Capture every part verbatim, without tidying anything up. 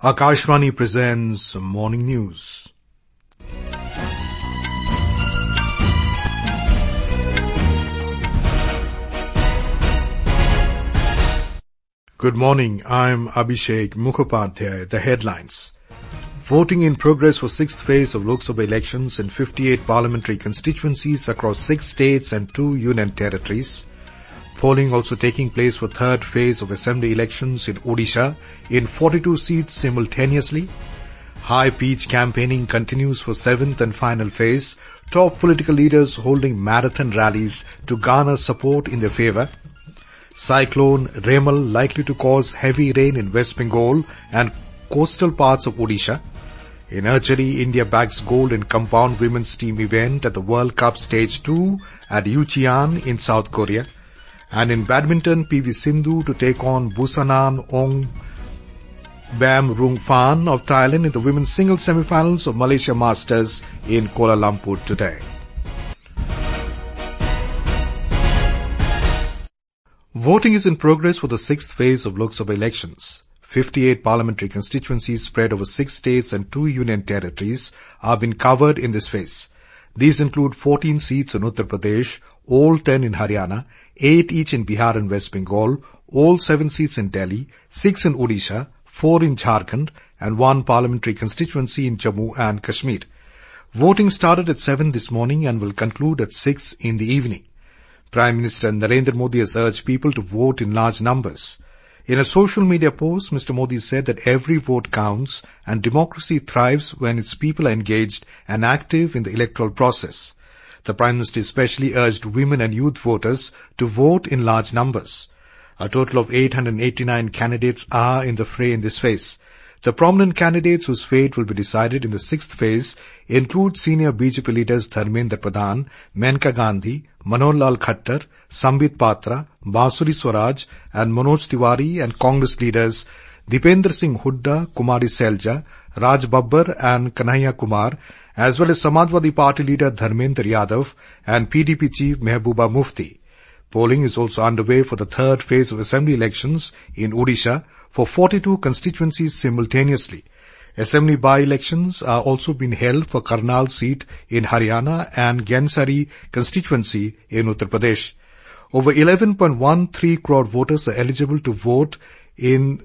Akashvani presents Morning News. Good morning, I'm Abhishek Mukhopadhyay. The headlines. Voting in progress for sixth phase of Lok Sabha elections in fifty-eight parliamentary constituencies across six states and two union territories. Polling also taking place for third phase of assembly elections in Odisha in forty-two seats simultaneously. High-pitch campaigning continues for seventh and final phase. Top political leaders holding marathon rallies to garner support in their favour. Cyclone Remal likely to cause heavy rain in West Bengal and coastal parts of Odisha. In archery, India bags gold in compound women's team event at the World Cup Stage two at Yucheon in South Korea. And in badminton, P V Sindhu to take on Busanan Ong Bam Rung Fan of Thailand in the women's singles semi-finals of Malaysia Masters in Kuala Lumpur today. Voting is in progress for the sixth phase of Lok Sabha elections. fifty-eight parliamentary constituencies spread over six states and two union territories are being covered in this phase. These include fourteen seats in Uttar Pradesh, all ten in Haryana, eight each in Bihar and West Bengal, all seven seats in Delhi, six in Odisha, four in Jharkhand, and one parliamentary constituency in Jammu and Kashmir. Voting started at seven this morning and will conclude at six in the evening. Prime Minister Narendra Modi has urged people to vote in large numbers. In a social media post, Mister Modi said that every vote counts and democracy thrives when its people are engaged and active in the electoral process. The Prime Minister especially urged women and youth voters to vote in large numbers. A total of eight hundred eighty-nine candidates are in the fray in this phase. The prominent candidates whose fate will be decided in the sixth phase include senior B J P leaders Dharmendra Pradhan, Maneka Gandhi, Manohar Lal Khattar, Sambit Patra, Bansuri Swaraj and Manoj Tiwari, and Congress leaders Dipendra Singh Hooda, Kumari Selja, Raj Babbar and Kanhaiya Kumar, as well as Samajwadi Party leader Dharmendra Yadav and P D P chief Mehbooba Mufti. Polling is also underway for the third phase of assembly elections in Odisha for forty-two constituencies simultaneously. Assembly by-elections are also being held for Karnal seat in Haryana and Gensari constituency in Uttar Pradesh. Over eleven point one three crore voters are eligible to vote in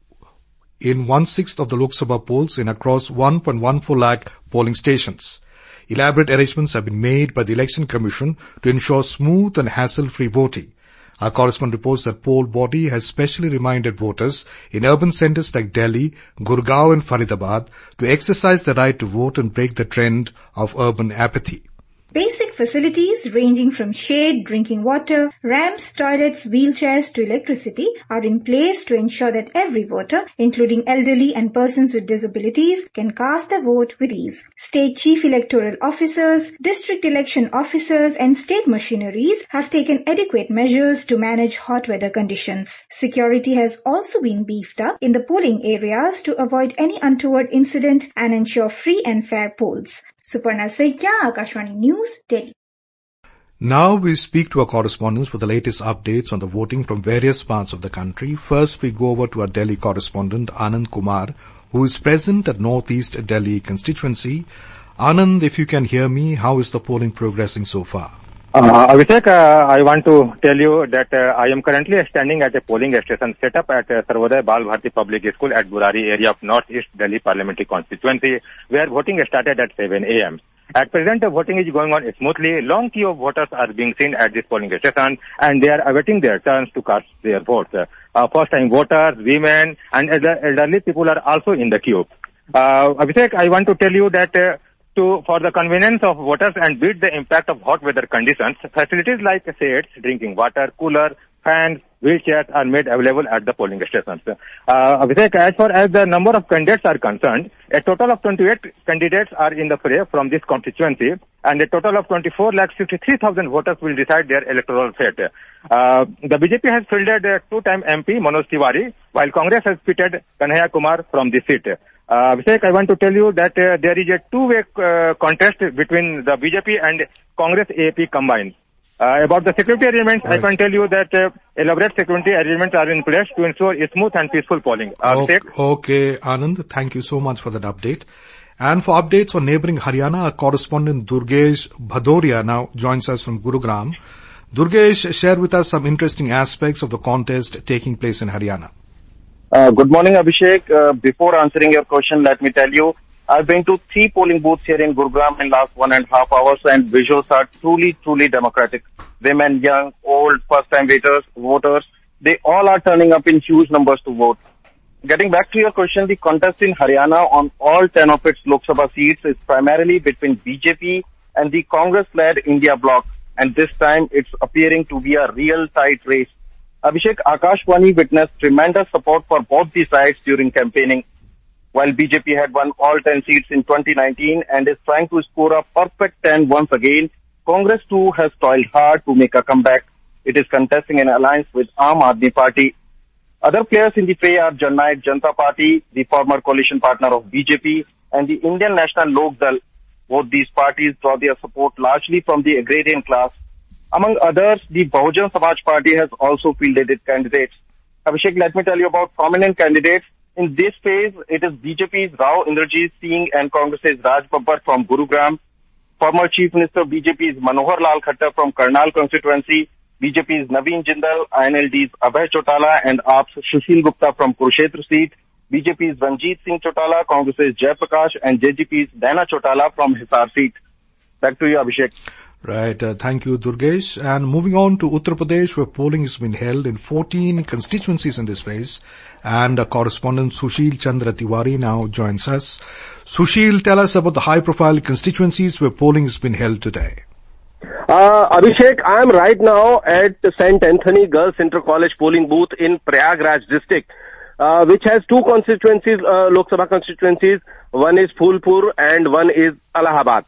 in one-sixth of the Lok Sabha polls in across one point one four lakh polling stations. Elaborate arrangements have been made by the Election Commission to ensure smooth and hassle-free voting. Our correspondent reports that poll body has specially reminded voters in urban centres like Delhi, Gurgaon and Faridabad to exercise the right to vote and break the trend of urban apathy. Basic facilities ranging from shade, drinking water, ramps, toilets, wheelchairs to electricity are in place to ensure that every voter, including elderly and persons with disabilities, can cast their vote with ease. State chief electoral officers, district election officers and state machineries have taken adequate measures to manage hot weather conditions. Security has also been beefed up in the polling areas to avoid any untoward incident and ensure free and fair polls. Suparna Saikya, Akashvani News, Delhi. Now we speak to our correspondents for the latest updates on the voting from various parts of the country. First, we go over to our Delhi correspondent, Anand Kumar, who is present at Northeast Delhi constituency. Anand, if you can hear me, how is the polling progressing so far? Uh, Abhishek, uh, I want to tell you that uh, I am currently standing at a polling station set up at uh, Sarvodaya Bal Bharti Public School at Burari area of Northeast Delhi Parliamentary Constituency, where voting started at seven a m At present, the voting is going on smoothly. Long queue of voters are being seen at this polling station, and they are awaiting their turns to cast their votes. Uh, first-time voters, women, and elderly people are also in the queue. Uh, Abhishek, I want to tell you that uh, To, for the convenience of voters and beat the impact of hot weather conditions, facilities like shades, drinking water, cooler, fans, wheelchairs are made available at the polling stations. Uh, Abhishek, as far as the number of candidates are concerned, a total of twenty-eight candidates are in the fray from this constituency, and a total of twenty-four lakh sixty-three thousand voters will decide their electoral fate. Uh, the B J P has fielded a two-time M P, Manoj Tiwari, while Congress has pitted Kanhaiya Kumar from this seat. Uh, Abhishek, I want to tell you that uh, there is a two-way uh, contest between the B J P and Congress A A P combined. Uh, about the security arrangements, right. I can tell you that uh, elaborate security arrangements are in place to ensure a smooth and peaceful polling. Uh, okay, okay, Anand, thank you so much for that update. And for updates on neighboring Haryana, our correspondent Durgesh Bhadoria now joins us from Gurugram. Durgesh, share with us some interesting aspects of the contest taking place in Haryana. Uh, good morning, Abhishek. Uh, before answering your question, let me tell you, I've been to three polling booths here in Gurugram in last one and a half hours, and visuals are truly, truly democratic. Women, young, old, first-time voters, voters, they all are turning up in huge numbers to vote. Getting back to your question, the contest in Haryana on all ten of its Lok Sabha seats is primarily between B J P and the Congress-led India bloc, and this time it's appearing to be a real tight race. Abhishek, Akashvani witnessed tremendous support for both the sides during campaigning. While B J P had won all ten seats in twenty nineteen and is trying to score a perfect ten once again, Congress too has toiled hard to make a comeback. It is contesting an alliance with Aam Aadmi Party. Other players in the fray are Jannayak Janata Party, the former coalition partner of B J P, and the Indian National Lok Dal. Both these parties draw their support largely from the agrarian class. Among others, the Bahujan Samaj Party has also fielded its candidates. Abhishek, let me tell you about prominent candidates. In this phase, it is B J P's Rao Inderjeet Singh and Congress's Raj Babbar from Gurugram, former Chief Minister B J P's Manohar Lal Khattar from Karnal constituency, B J P's Naveen Jindal, I N L D's Abhay Chautala and A P's Sushil Gupta from Kurukshetra seat, B J P's Ranjit Singh Chautala, Congress's Jai Prakash and J G P's Daina Chautala from Hisar seat. Back to you, Abhishek. Right, uh, thank you, Durgesh. And moving on to Uttar Pradesh, where polling has been held in fourteen constituencies in this phase. And our correspondent Sushil Chandra Tiwari now joins us. Sushil, tell us about the high-profile constituencies where polling has been held today. Uh, Abhishek, I am right now at Saint Anthony Girls Inter College polling booth in Prayagraj district, uh, which has two constituencies, uh, Lok Sabha constituencies. One is Phulpur and one is Allahabad.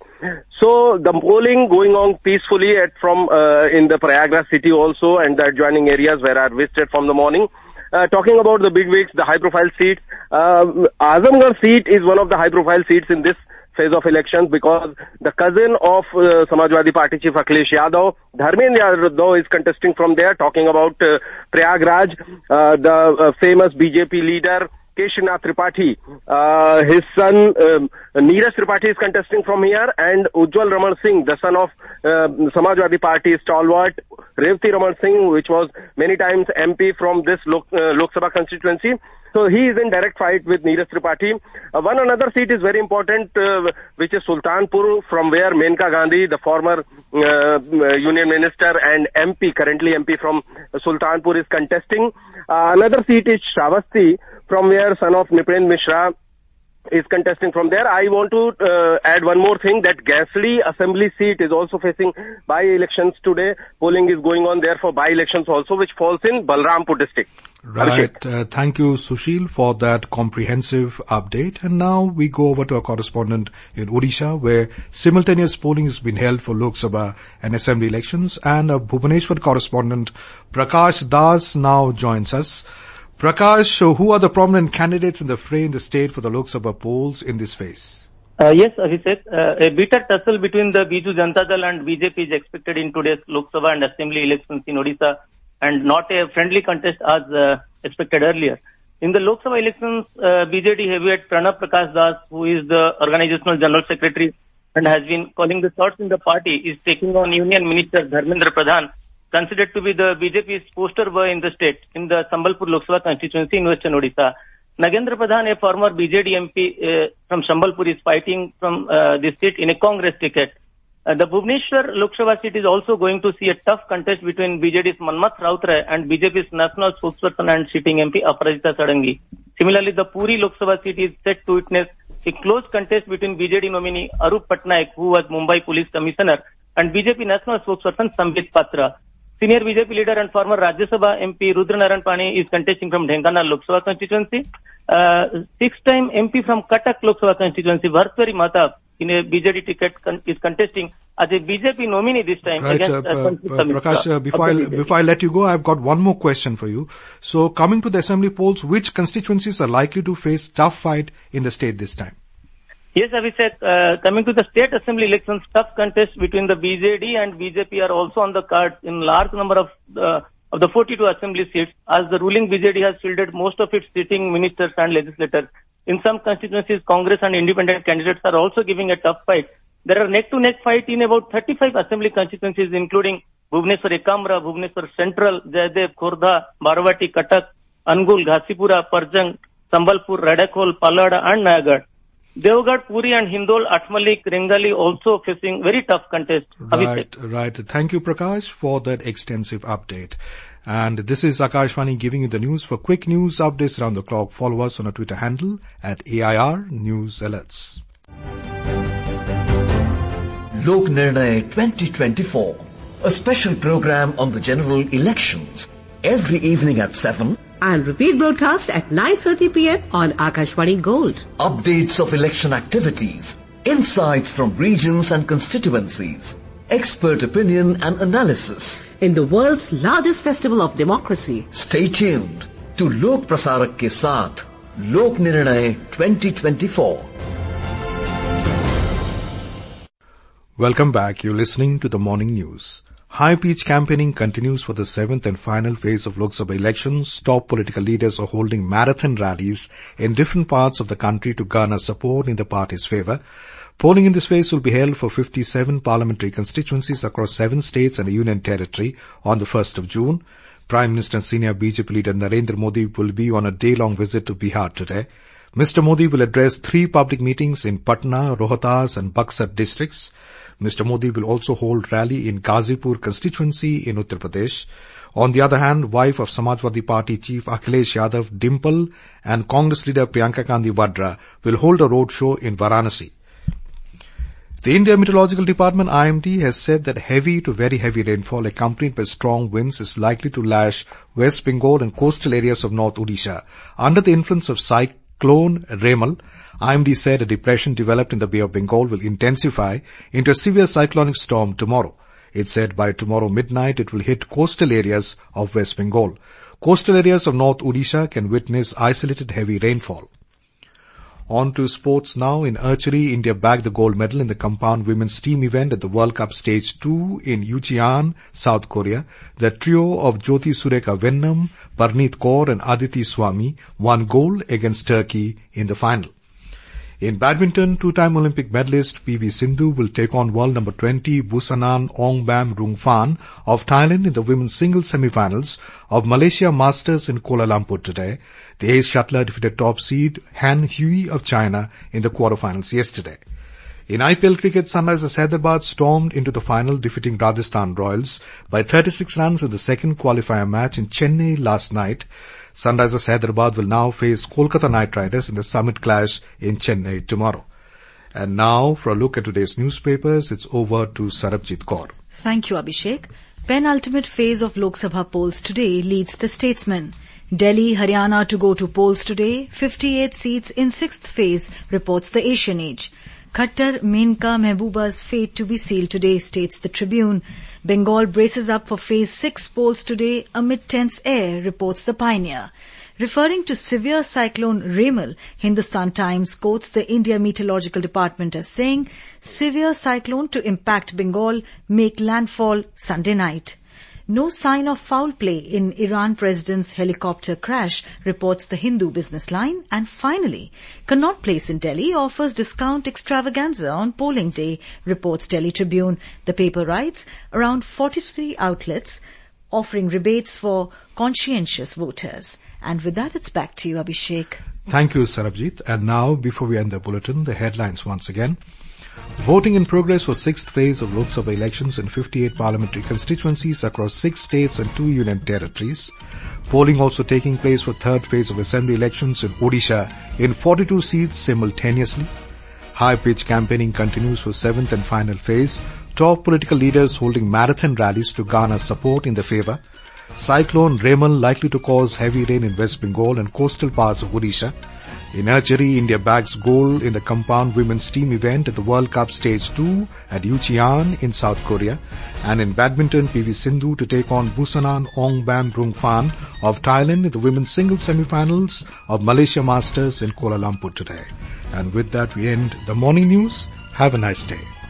So the polling going on peacefully at from uh, in the Prayagraj city also and the adjoining areas where I visited from the morning. Uh, talking about the bigwigs, the high-profile seats, uh, Azamgarh seat is one of the high-profile seats in this phase of elections because the cousin of uh, Samajwadi Party Chief Akhilesh Yadav, Dharmendra Yadav, is contesting from there. Talking about uh, Prayagraj, uh, the uh, famous B J P leader Keshrinath Tripathi, uh, his son um, Neeraj Tripathi is contesting from here, and Ujjwal Raman Singh, the son of uh, Samajwadi Party stalwart Revati Raman Singh, which was many times M P from this Lok, uh, Lok Sabha constituency. So he is in direct fight with Neeraj Tripathi. Uh, one another seat is very important, uh, which is Sultanpur, from where Menka Gandhi, the former uh, Union Minister and M P, currently M P from Sultanpur, is contesting. Uh, another seat is Shravasti, from where son of Nipendra Mishra is contesting from there. I want to uh, add one more thing, that Gansli Assembly seat is also facing by-elections today. Polling is going on there for by-elections also, which falls in Balrampur district. Right. Uh, thank you, Sushil, for that comprehensive update. And now we go over to our correspondent in Odisha, where simultaneous polling has been held for Lok Sabha and Assembly elections. And our Bhubaneswar correspondent Prakash Das now joins us. Prakash, so who are the prominent candidates in the fray in the state for the Lok Sabha polls in this phase? Uh, yes, Abhishek. Uh, a bitter tussle between the Biju Janata Dal and B J P is expected in today's Lok Sabha and Assembly elections in Odisha, and not a friendly contest as uh, expected earlier. In the Lok Sabha elections, uh, B J D heavyweight Pranab Prakash Das, who is the organizational general secretary and has been calling the shots in the party, is taking on Union Minister Dharmendra Pradhan, considered to be the B J P's poster boy in the state, in the Sambalpur Lok Sabha constituency in Western Odisha. Nagendra Pradhan, a former B J D M P uh, from Sambalpur, is fighting from uh, this seat in a Congress ticket. Uh, the Bhubaneswar Lok Sabha seat is also going to see a tough contest between B J D's Manmath Rautray and B J P's national spokesperson and sitting M P Aparajita Sadangi. Similarly, the Puri Lok Sabha seat is set to witness a close contest between B J D nominee Arup Patnaik, who was Mumbai Police Commissioner, and B J P national spokesperson Sambit Patra. Senior B J P leader and former Rajya Sabha M P Rudra Narayan Pani is contesting from Dhenkanal Lok Sabha constituency. Uh, six-time M P from Cuttack Lok Sabha constituency, Bhartwari Mahtab, in a B J D ticket, con- is contesting as a B J P nominee this time. Right, against uh, uh, uh, Prakash, uh, before, I, before I let you go, I've got one more question for you. So, coming to the assembly polls, which constituencies are likely to face tough fight in the state this time? Yes, Abhishek, uh, coming to the state assembly elections, tough contest between the B J D and B J P are also on the cards in large number of uh, of the forty-two assembly seats, as the ruling B J D has fielded most of its sitting ministers and legislators. In some constituencies, Congress and independent candidates are also giving a tough fight. There are neck-to-neck fight in about thirty-five assembly constituencies, including Bhubaneswar Ekamra, Bhubaneswar Central, Jaydev, Khordha, Barwati, Cuttack, Angul, Ghasipura, Parjang, Sambalpur, Radakhol, Pallada and Nayagarh. Devgarh, Puri and Hindol, Atmalik, Rengali also facing very tough contest. Right, right. Thank you, Prakash, for that extensive update. And this is Akashvani giving you the news. For quick news updates around the clock, follow us on our Twitter handle at A I R News Alerts. Lok Nirnay twenty twenty-four, a special program on the general elections, every evening at seven. And repeat broadcast at nine thirty p.m. on Akashvani Gold. Updates of election activities, insights from regions and constituencies, expert opinion and analysis. In the world's largest festival of democracy. Stay tuned to Lok Prasarak ke saath, Lok Nirnay twenty twenty-four. Welcome back. You're listening to the morning news. High-pitch campaigning continues for the seventh and final phase of Lok Sabha elections. Top political leaders are holding marathon rallies in different parts of the country to garner support in the party's favour. Polling in this phase will be held for fifty-seven parliamentary constituencies across seven states and a union territory on the first of June. Prime Minister and senior B J P leader Narendra Modi will be on a day-long visit to Bihar today. Mister Modi will address three public meetings in Patna, Rohtas and Buxar districts. Mister Modi will also hold rally in Ghazipur constituency in Uttar Pradesh. On the other hand, wife of Samajwadi Party chief Akhilesh Yadav, Dimple, and Congress leader Priyanka Gandhi Vadra will hold a roadshow in Varanasi. The India Meteorological Department I M D has said that heavy to very heavy rainfall accompanied by strong winds is likely to lash West Bengal and coastal areas of North Odisha. Under the influence of Cyclone Remal, I M D said a depression developed in the Bay of Bengal will intensify into a severe cyclonic storm tomorrow. It said by tomorrow midnight it will hit coastal areas of West Bengal. Coastal areas of North Odisha can witness isolated heavy rainfall. On to sports now. In archery, India bagged the gold medal in the compound women's team event at the World Cup Stage two in Yucheon, South Korea. The trio of Jyoti Sureka Vennam, Parneet Kaur and Aditi Swami won gold against Turkey in the final. In badminton, two-time Olympic medalist P V Sindhu will take on world number twenty Busanan Ongbam Rungfan of Thailand in the women's singles semi-finals of Malaysia Masters in Kuala Lumpur today. The ace shuttler defeated top seed Han Hui of China in the quarterfinals yesterday. In I P L cricket, Sunrisers Hyderabad stormed into the final, defeating Rajasthan Royals by thirty-six runs in the second qualifier match in Chennai last night. Sunrisers Hyderabad will now face Kolkata Knight Riders in the summit clash in Chennai tomorrow. And now, for a look at today's newspapers, it's over to Sarabjit Kaur. Thank you, Abhishek. Penultimate phase of Lok Sabha polls today leads the statesman. Delhi, Haryana to go to polls today. fifty-eight seats in sixth phase, reports the Asian Age. Khattar, Menka, Mehbooba's fate to be sealed today, states the Tribune. Bengal braces up for phase six polls today amid tense air, reports the Pioneer. Referring to severe cyclone Remal, Hindustan Times quotes the India Meteorological Department as saying, severe cyclone to impact Bengal, make landfall Sunday night. No sign of foul play in Iran president's helicopter crash, reports the Hindu Business Line. And finally, Connaught Place in Delhi offers discount extravaganza on polling day, reports Delhi Tribune. The paper writes, around forty-three outlets offering rebates for conscientious voters. And with that, it's back to you, Abhishek. Thank you, Sarabjit. And now, before we end the bulletin, the headlines once again. Voting in progress for sixth phase of Lok Sabha elections in fifty-eight parliamentary constituencies across six states and two union territories. Polling also taking place for third phase of assembly elections in Odisha in forty-two seats simultaneously. High-pitch campaigning continues for seventh and final phase. Top political leaders holding marathon rallies to garner support in the favour. Cyclone Remal likely to cause heavy rain in West Bengal and coastal parts of Odisha. In archery, India bags gold in the compound women's team event at the World Cup Stage two at Yucheon in South Korea. And in badminton, P V Sindhu to take on Busanan Ongbam Rungfan of Thailand in the women's singles semi-finals of Malaysia Masters in Kuala Lumpur today. And with that, we end the morning news. Have a nice day.